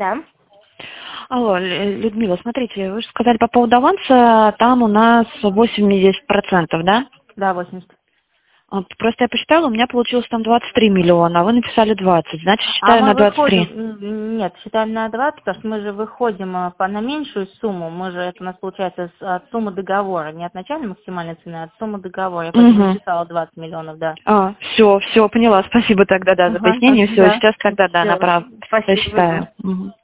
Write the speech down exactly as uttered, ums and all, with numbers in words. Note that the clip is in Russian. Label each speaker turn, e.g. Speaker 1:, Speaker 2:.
Speaker 1: Да.
Speaker 2: Алло, Лю- Людмила, смотрите, вы же сказали по поводу аванса, там у нас восемьдесят процентов, да?
Speaker 1: Да, восемьдесят.
Speaker 2: А, Просто я посчитала, у меня получилось там двадцать три миллиона, а вы написали двадцать, значит,
Speaker 1: А
Speaker 2: считаю
Speaker 1: мы
Speaker 2: на двадцать
Speaker 1: выходим,
Speaker 2: три.
Speaker 1: м, нет, считаем на двадцать, потому что мы же выходим а, по, на меньшую сумму, мы же, это у нас получается с- от суммы договора, не от начальной максимальной цены, а от суммы договора, я поэтому
Speaker 2: Угу.
Speaker 1: написала двадцать миллионов, да.
Speaker 2: А, все, все, поняла, спасибо тогда, да, за
Speaker 1: Ага,
Speaker 2: пояснение, все,
Speaker 1: да,
Speaker 2: сейчас тогда, да,
Speaker 1: все,
Speaker 2: направо,
Speaker 1: спасибо.
Speaker 2: считаю. Мгм.